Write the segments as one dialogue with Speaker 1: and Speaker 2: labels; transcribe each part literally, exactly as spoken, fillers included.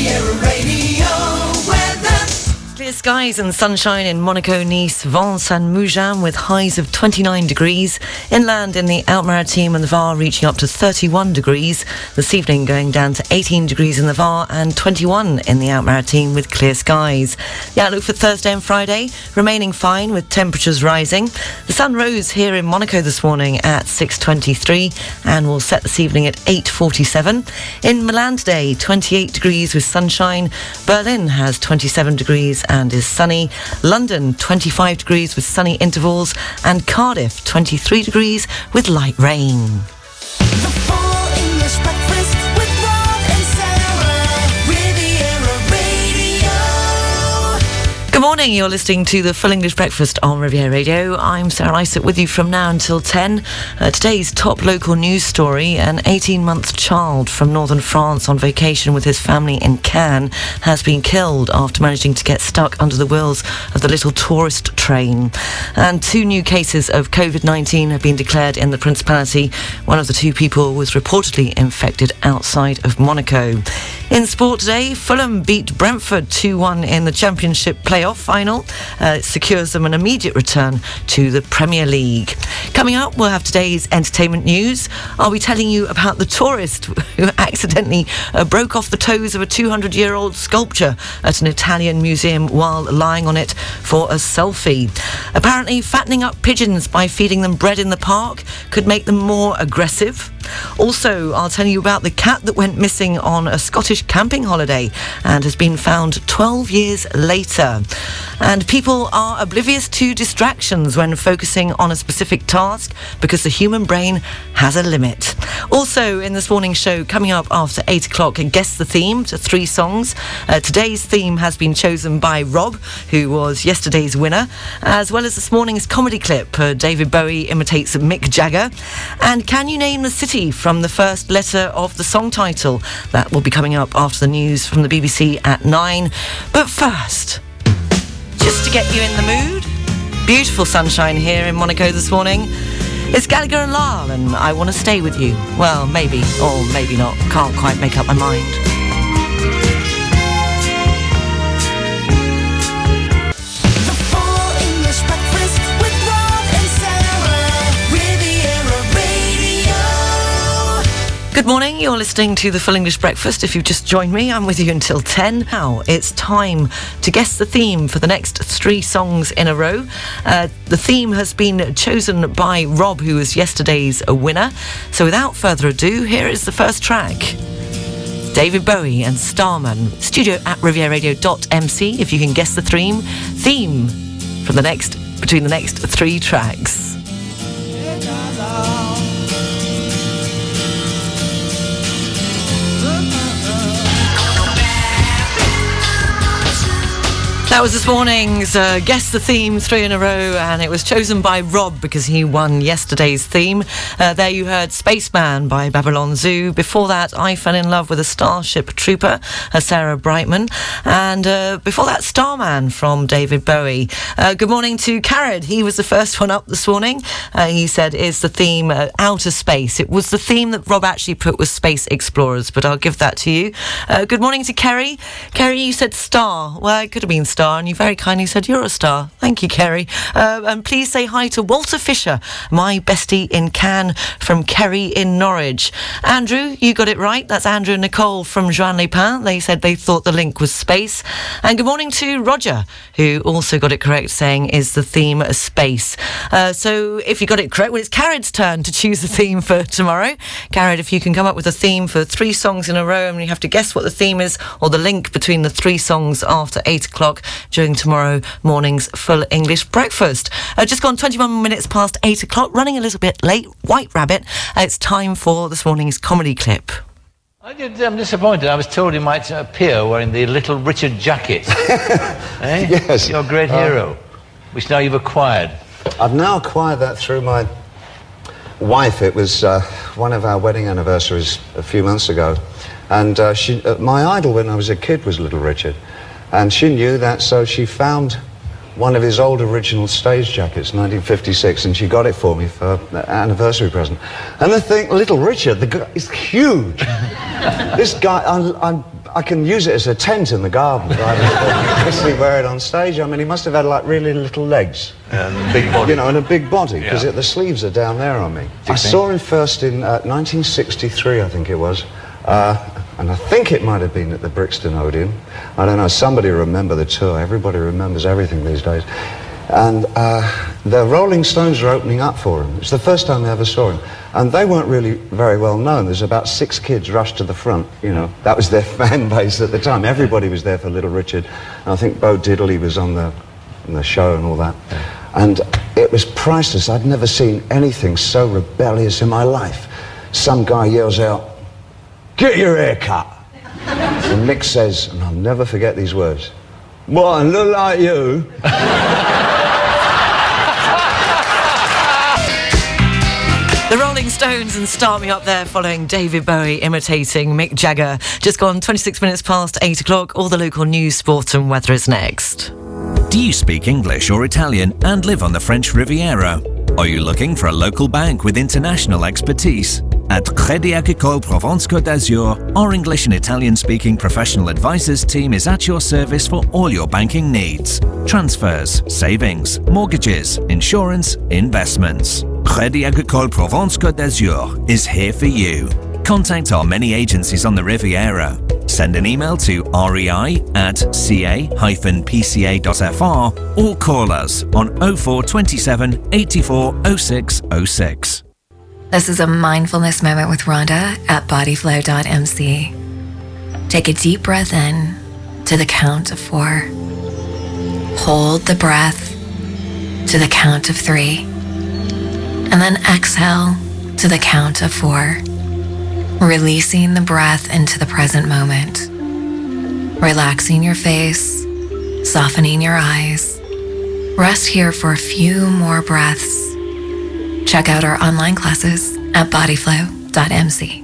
Speaker 1: Riviera Radio weather.
Speaker 2: Clear skies and sunshine in Monaco, Nice, Vence and Mougins with highs of twenty-nine degrees. Inland in the Alpes-Maritimes and the Var reaching up to thirty-one degrees. This evening going down to eighteen degrees in the Var and twenty-one in the Alpes-Maritimes with clear skies. The outlook for Thursday and Friday remaining fine with temperatures rising. The sun rose here in Monaco this morning at six twenty-three and will set this evening at eight forty-seven. In Milan today, twenty-eight degrees with sunshine. Berlin has twenty-seven degrees and is sunny. London, twenty-five degrees with sunny intervals. And Cardiff, twenty-three degrees with light rain.
Speaker 1: The full English breakfast with Rob and Sarah. Riviera Radio.
Speaker 2: Good morning, you're listening to the Full English Breakfast on Riviera Radio. I'm Sarah Lysett with you from now until ten. Uh, today's top local news story: an eighteen-month child from northern France on vacation with his family in Cannes has been killed after managing to get stuck under the wheels of the little tourist train. And two new cases of covid nineteen have been declared in the Principality. One of the two people was reportedly infected outside of Monaco. In sport today, Fulham beat Brentford two one in the Championship playoff final. Uh, it secures them an immediate return to the Premier League. Coming up, we'll have today's entertainment news. I'll be telling you about the tourist who accidentally uh, broke off the toes of a two hundred year old sculpture at an Italian museum while lying on it for a selfie. Apparently, fattening up pigeons by feeding them bread in the park could make them more aggressive. Also, I'll tell you about the cat that went missing on a Scottish camping holiday and has been found twelve years later. And people are oblivious to distractions when focusing on a specific task because the human brain has a limit. Also, in this morning's show, coming up after eight o'clock, guess the theme to three songs. Uh, today's theme has been chosen by Rob, who was yesterday's winner, as well as this morning's comedy clip. Uh, David Bowie imitates Mick Jagger. And can you name the city from the first letter of the song title? That will be coming up after the news from the B B C at nine. But first, just to get you in the mood, beautiful sunshine here in Monaco this morning. It's Gallagher and Lyle and I Want to Stay With You. Well, maybe, or maybe not. Can't quite make up my mind.
Speaker 1: The full English breakfast with Rob and Sarah. Riviera Radio.
Speaker 2: Good morning, you're listening to the Full English Breakfast. If you've just joined me, I'm with you until ten. Now it's time to guess the theme for the next three songs in a row. Uh, the theme has been chosen by Rob, who was yesterday's winner. So without further ado, here is the first track. David Bowie and Starman, studio at riviera radio dot m c if you can guess the theme. Theme from the next, between the next three tracks. That was this morning's uh, Guess the Theme, three in a row, and it was chosen by Rob because he won yesterday's theme. Uh, there you heard Spaceman by Babylon Zoo. Before that, I Fell in Love with a Starship Trooper, uh, Sarah Brightman. And uh, before that, Starman from David Bowie. Uh, good morning to Carrad. He was the first one up this morning. Uh, he said, is the theme uh, outer space? It was the theme that Rob actually put was Space Explorers, but I'll give that to you. Uh, good morning to Kerry. Kerry, you said star. Well, it could have been star. And you very kindly said you're a star. Thank you, Kerry. Uh, and please say hi to Walter Fisher, my bestie in Cannes from Kerry in Norwich. Andrew, you got it right. That's Andrew and Nicole from Joan Lepin. They said they thought the link was space. And good morning to Roger, who also got it correct, saying is the theme space. Uh, so if you got it correct, well, it's Carrad's turn to choose the theme for tomorrow. Carrad, if you can come up with a theme for three songs in a row and you have to guess what the theme is or the link between the three songs after eight o'clock, during tomorrow morning's Full English Breakfast. Uh, just gone twenty-one minutes past eight o'clock, running a little bit late. White Rabbit. Uh, it's time for this morning's comedy clip.
Speaker 3: I did, I'm disappointed. I was told he might appear wearing the Little Richard jacket. eh?
Speaker 4: Yes.
Speaker 3: Your great hero, uh, which now you've acquired.
Speaker 4: I've now acquired that through my wife. It was uh, one of our wedding anniversaries a few months ago. And uh, she, uh, my idol when I was a kid was Little Richard. And she knew that, so she found one of his old original stage jackets, nineteen fifty-six, and she got it for me for an anniversary present. And the thing, Little Richard, the guy is huge. This guy, I, I, I can use it as a tent in the garden. I basically wear it on stage. I mean, he must have had like really little legs.
Speaker 3: And a big body.
Speaker 4: You know, and a big body, because
Speaker 3: Yeah.
Speaker 4: the sleeves are down there on me. I
Speaker 3: think?
Speaker 4: saw him first in uh, nineteen sixty-three, I think it was. Uh, and I think it might have been at the Brixton Odeon. I don't know, somebody remember the tour. Everybody remembers everything these days. And uh, the Rolling Stones were opening up for him. It's the first time I ever saw him. And they weren't really very well known. There's about six kids rushed to the front, you know. That was their fan base at the time. Everybody was there for Little Richard. And I think Bo Diddley was on the, on the show and all that. And it was priceless. I'd never seen anything so rebellious in my life. Some guy yells out, "Get your hair cut." And Mick says, and I'll never forget these words, "What, and look like you?"
Speaker 2: The Rolling Stones and Start Me Up there, following David Bowie imitating Mick Jagger. Just gone twenty-six minutes past eight o'clock. All the local news, sport and weather is next.
Speaker 5: Do you speak English or Italian and live on the French Riviera? Are you looking for a local bank with international expertise? At Crédit Agricole Provence Côte d'Azur, our English and Italian-speaking professional advisors team is at your service for all your banking needs. Transfers, savings, mortgages, insurance, investments. Crédit Agricole Provence Côte d'Azur is here for you. Contact our many agencies on the Riviera. Send an email to rei at ca dash p c a dot f r or call us on oh four twenty-seven eighty-four oh six oh six.
Speaker 6: This is a mindfulness moment with Rhonda at bodyflow dot m c. Take a deep breath in to the count of four. Hold the breath to the count of three. And then exhale to the count of four. Releasing the breath into the present moment. Relaxing your face, softening your eyes. Rest here for a few more breaths. Check out our online classes at bodyflow dot m c.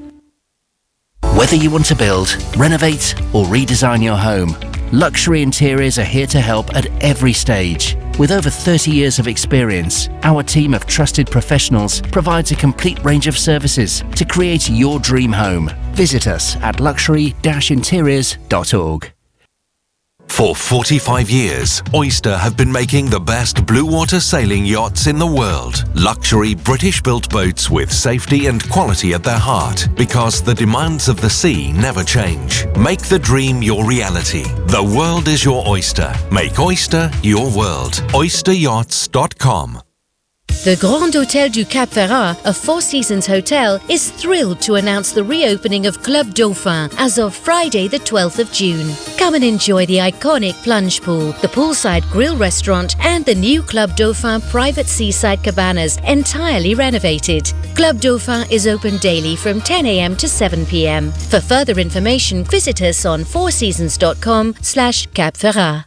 Speaker 7: Whether you want to build, renovate, or redesign your home, Luxury Interiors are here to help at every stage. With over thirty years of experience, our team of trusted professionals provides a complete range of services to create your dream home. Visit us at luxury dash interiors dot org.
Speaker 8: For forty-five years, Oyster have been making the best blue water sailing yachts in the world. Luxury British-built boats with safety and quality at their heart, because the demands of the sea never change. Make the dream your reality. The world is your oyster. Make Oyster your world. oyster yachts dot com.
Speaker 9: The Grand Hôtel du Cap Ferrat, a Four Seasons hotel, is thrilled to announce the reopening of Club Dauphin as of Friday the twelfth of June. Come and enjoy the iconic plunge pool, the poolside grill restaurant and the new Club Dauphin private seaside cabanas entirely renovated. Club Dauphin is open daily from ten a m to seven p m. For further information, visit us on four seasons dot com slash Cap Ferrat.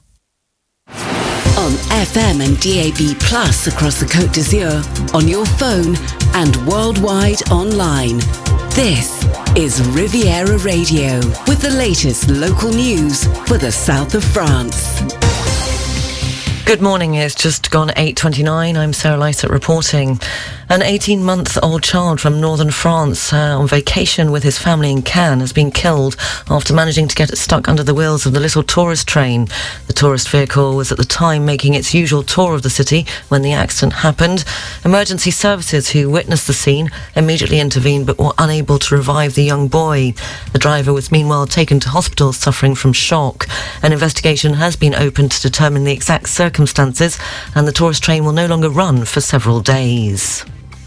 Speaker 10: On F M and D A B Plus across the Côte d'Azur, on your phone and worldwide online. This is Riviera Radio with the latest local news for the south of France.
Speaker 2: Good morning, it's just gone eight twenty-nine. I'm Sarah Lysett reporting. An eighteen-month-old child from northern France uh, on vacation with his family in Cannes has been killed after managing to get stuck under the wheels of the little tourist train. The tourist vehicle was at the time making its usual tour of the city when the accident happened. Emergency services who witnessed the scene immediately intervened but were unable to revive the young boy. The driver was meanwhile taken to hospital suffering from shock. An investigation has been opened to determine the exact circumstances, and the tourist train will no longer run for several days.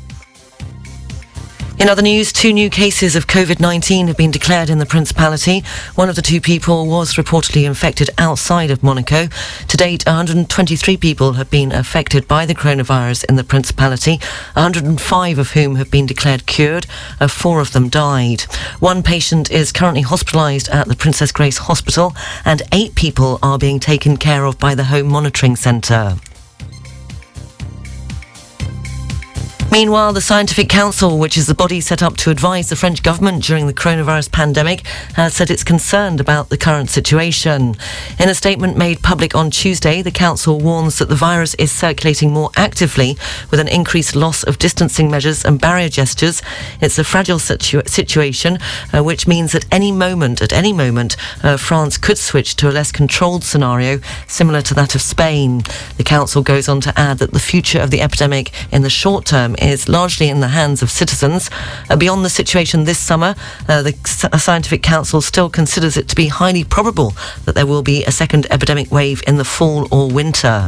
Speaker 2: In other news, two new cases of COVID nineteen have been declared in the Principality. One of the two people was reportedly infected outside of Monaco. To date, one hundred twenty-three people have been affected by the coronavirus in the Principality, one hundred five of whom have been declared cured. Uh, four of them died. One patient is currently hospitalised at the Princess Grace Hospital, and eight people are being taken care of by the Home Monitoring Centre. Meanwhile, the Scientific Council, which is the body set up to advise the French government during the coronavirus pandemic, has said it's concerned about the current situation. In a statement made public on Tuesday, the council warns that the virus is circulating more actively with an increased loss of distancing measures and barrier gestures. It's a fragile situ- situation, uh, which means that any moment, at any moment, uh, France could switch to a less controlled scenario similar to that of Spain. The council goes on to add that the future of the epidemic in the short term is largely in the hands of citizens. Uh, beyond the situation this summer, uh, the S- Scientific Council still considers it to be highly probable that there will be a second epidemic wave in the fall or winter.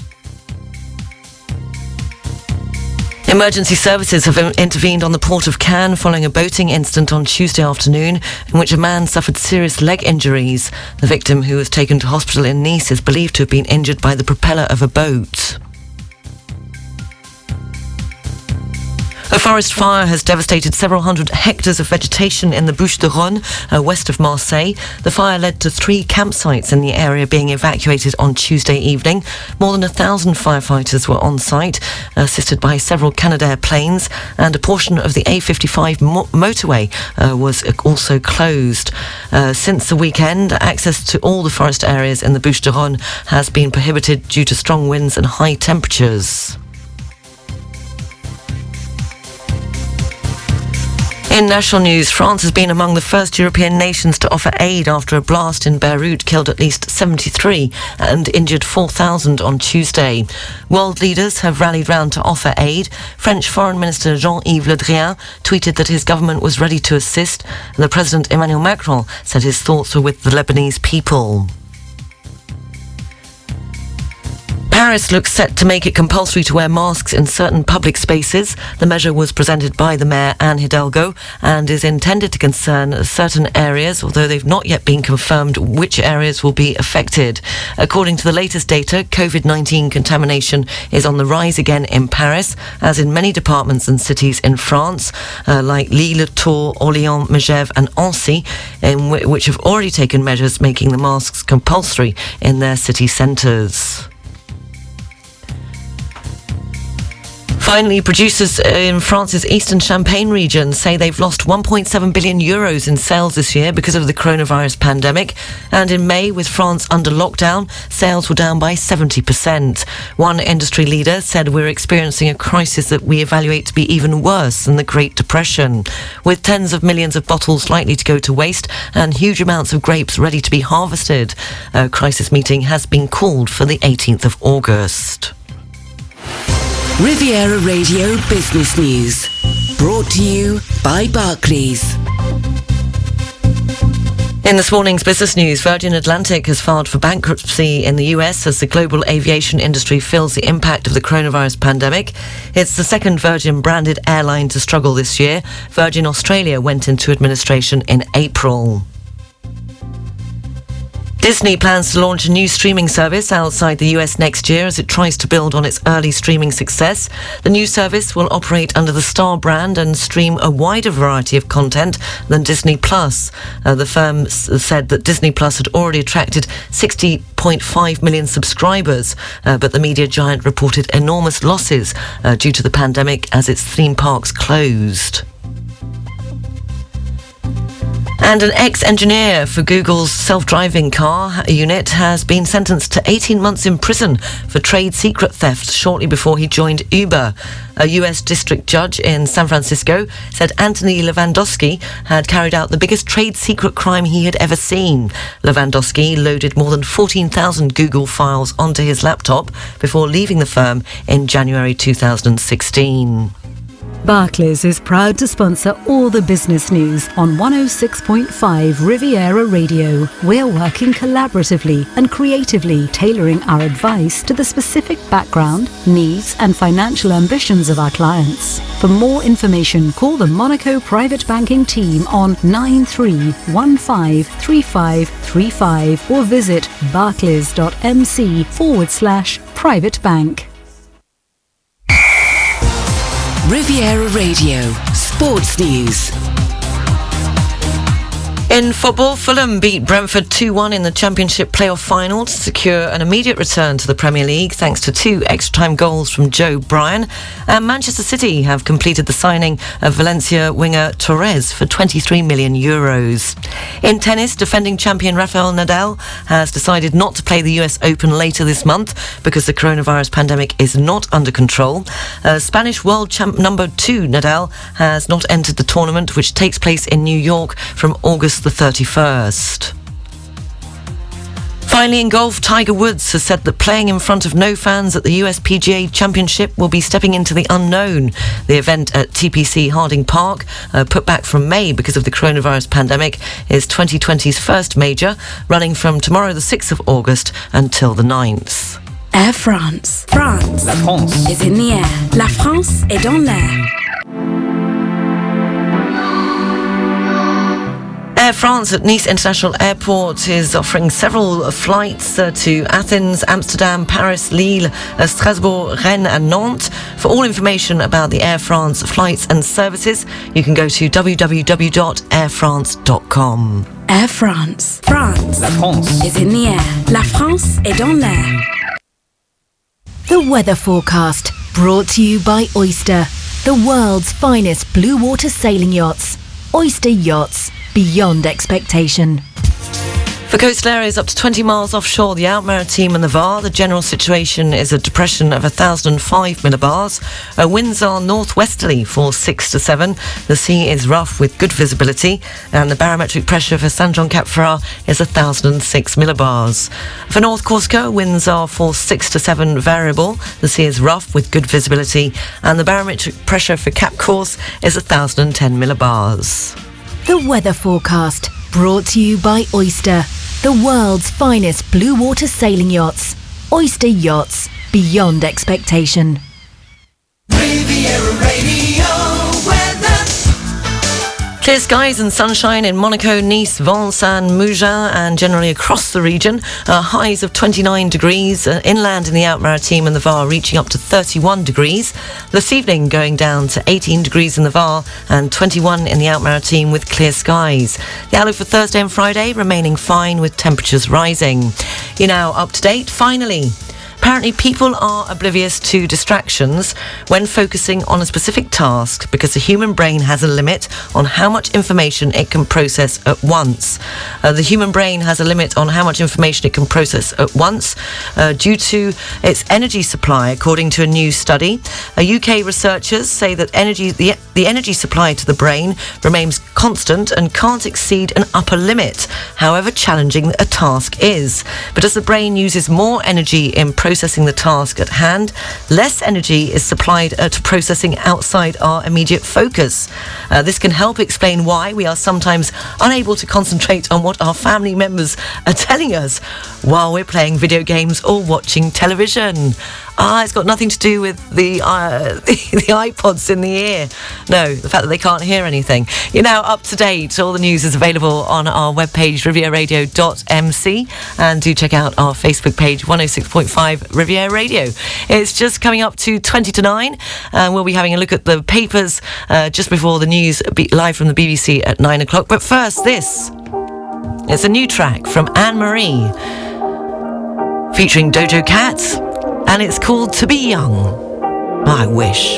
Speaker 2: Emergency services have intervened on the port of Cannes following a boating incident on Tuesday afternoon in which a man suffered serious leg injuries. The victim, who was taken to hospital in Nice, is believed to have been injured by the propeller of a boat. A forest fire has devastated several hundred hectares of vegetation in the Bouches-du-Rhône, uh, west of Marseille. The fire led to three campsites in the area being evacuated on Tuesday evening. More than a thousand firefighters were on site, assisted by several Canadair planes, and a portion of the A fifty-five mo- motorway uh, was also closed. Uh, since the weekend, access to all the forest areas in the Bouches-du-Rhône has been prohibited due to strong winds and high temperatures. In national news, France has been among the first European nations to offer aid after a blast in Beirut killed at least seventy-three and injured four thousand on Tuesday. World leaders have rallied round to offer aid. French Foreign Minister Jean-Yves Le Drian tweeted that his government was ready to assist, and the President Emmanuel Macron said his thoughts were with the Lebanese people. Paris looks set to make it compulsory to wear masks in certain public spaces. The measure was presented by the Mayor Anne Hidalgo and is intended to concern certain areas, although they've not yet been confirmed which areas will be affected. According to the latest data, covid nineteen contamination is on the rise again in Paris, as in many departments and cities in France, uh, like Lille, Tours, Orléans, Megève and Annecy, in w- which have already taken measures making the masks compulsory in their city centres. Finally, producers in France's eastern Champagne region say they've lost one point seven billion euros in sales this year because of the coronavirus pandemic. And in May, with France under lockdown, sales were down by seventy percent. One industry leader said, "We're experiencing a crisis that we evaluate to be even worse than the Great Depression. With tens of millions of bottles likely to go to waste and huge amounts of grapes ready to be harvested, a crisis meeting has been called for the eighteenth of August.
Speaker 10: Riviera Radio Business News. Brought to you by Barclays.
Speaker 2: In this morning's business news, Virgin Atlantic has filed for bankruptcy in the U S as the global aviation industry feels the impact of the coronavirus pandemic. It's the second Virgin-branded airline to struggle this year. Virgin Australia went into administration in April. Disney plans to launch a new streaming service outside the U S next year as it tries to build on its early streaming success. The new service will operate under the Star brand and stream a wider variety of content than Disney Plus. Uh, the firm s- said that Disney Plus had already attracted sixty point five million subscribers, uh, but the media giant reported enormous losses uh, due to the pandemic as its theme parks closed. And an ex-engineer for Google's self-driving car unit has been sentenced to eighteen months in prison for trade secret theft shortly before he joined Uber. A U S district judge in San Francisco said Anthony Lewandowski had carried out the biggest trade secret crime he had ever seen. Lewandowski loaded more than fourteen thousand Google files onto his laptop before leaving the firm in January two thousand sixteen.
Speaker 11: Barclays is proud to sponsor all the business news on one oh six point five Riviera Radio. We're working collaboratively and creatively, tailoring our advice to the specific background, needs and financial ambitions of our clients. For more information, call the Monaco Private Banking team on nine three one five three five three five or visit barclays.mc forward slash private bank.
Speaker 10: Riviera Radio Sports News.
Speaker 2: In football, Fulham beat Brentford two one in the Championship playoff final to secure an immediate return to the Premier League thanks to two extra-time goals from Joe Bryan. And Manchester City have completed the signing of Valencia winger Torres for twenty-three million euros. In tennis, defending champion Rafael Nadal has decided not to play the U S Open later this month because the coronavirus pandemic is not under control. Uh, Spanish world champ number two Nadal has not entered the tournament, which takes place in New York from August the thirty-first. Finally, in golf, Tiger Woods has said that playing in front of no fans at the U S P G A Championship will be stepping into the unknown. The event at T P C Harding Park, uh, put back from May because of the coronavirus pandemic, is twenty twenty's first major, running from tomorrow the sixth of August until the ninth.
Speaker 12: Air France. France.
Speaker 13: La France
Speaker 12: is in the air. La France est dans l'air.
Speaker 2: Air France at Nice International Airport is offering several flights uh, to Athens, Amsterdam, Paris, Lille, uh, Strasbourg, Rennes and Nantes. For all information about the Air France flights and services, you can go to w w w dot air france dot com.
Speaker 12: Air France. France.
Speaker 13: La France
Speaker 12: is in the air. La France est dans l'air.
Speaker 9: The weather forecast, brought to you by Oyster, the world's finest blue water sailing yachts. Oyster Yachts, beyond expectation.
Speaker 2: For coastal areas up to twenty miles offshore, the Out Maritime and the V A R, the general situation is a depression of one thousand five millibars. Uh, winds are northwesterly for six to seven. The sea is rough with good visibility, and the barometric pressure for Saint John Cap Ferrat is one thousand six millibars. For North Corsica, winds are for six to seven variable. The sea is rough with good visibility, and the barometric pressure for Cap Corse is one thousand ten millibars.
Speaker 9: The weather forecast, brought to you by Oyster, the world's finest blue water sailing yachts. Oyster Yachts, beyond expectation.
Speaker 1: Riviera Radio weather.
Speaker 2: Clear skies and sunshine in Monaco, Nice, Vincennes, Mougins and generally across the region. Uh, highs of twenty-nine degrees, uh, inland in the Out Maritime and the V A R reaching up to thirty-one degrees. This evening going down to eighteen degrees in the V A R and twenty-one in the Out Maritime with clear skies. The outlook for Thursday and Friday remaining fine with temperatures rising. You're now up to date, finally. Apparently, people are oblivious to distractions when focusing on a specific task because the human brain has a limit on how much information it can process at once. Uh, the human brain has a limit on how much information it can process at once uh, due to its energy supply, according to a new study. Uh, U K researchers say that energy, the, the energy supply to the brain remains constant and can't exceed an upper limit, however challenging a task is. But as the brain uses more energy in processing processing the task at hand, less energy is supplied uh, to processing outside our immediate focus. Uh, this can help explain why we are sometimes unable to concentrate on what our family members are telling us while we're playing video games or watching television. Ah, it's got nothing to do with the, uh, the the iPods in the ear. No, the fact that they can't hear anything. You're now up to date. All the news is available on our webpage, riviera radio dot m c, and do check out our Facebook page, one oh six point five Riviera Radio. It's just coming up to twenty to nine, and we'll be having a look at the papers uh, just before the news, be live from the B B C at nine o'clock. But first, this. It's a new track from Anne-Marie, featuring Dojo Cat, and it's called To Be Young. I wish.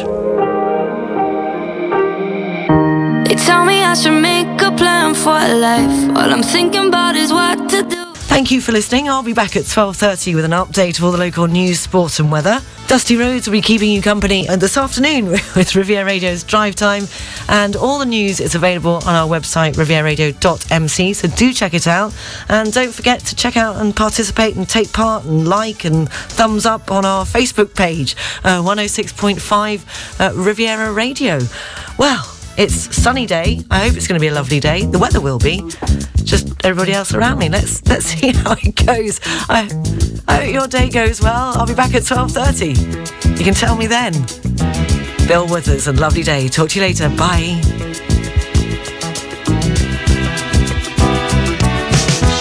Speaker 14: They tell me I should make a plan for life. All I'm thinking about is what to do.
Speaker 2: Thank you for listening. I'll be back at twelve thirty with an update of all the local news, sport and weather. Dusty Roads will be keeping you company uh, this afternoon with Riviera Radio's Drive Time, and all the news is available on our website, riviera radio dot m c, so do check it out, and don't forget to check out and participate and take part and like and thumbs up on our Facebook page, uh, one oh six point five uh, Riviera Radio. Well, it's sunny day. I hope it's going to be a lovely day. The weather will be. Just everybody else around me. Let's let's see how it goes. I, I hope your day goes well. I'll be back at twelve thirty. You can tell me then. Bill Withers, and lovely day. Talk to you later. Bye.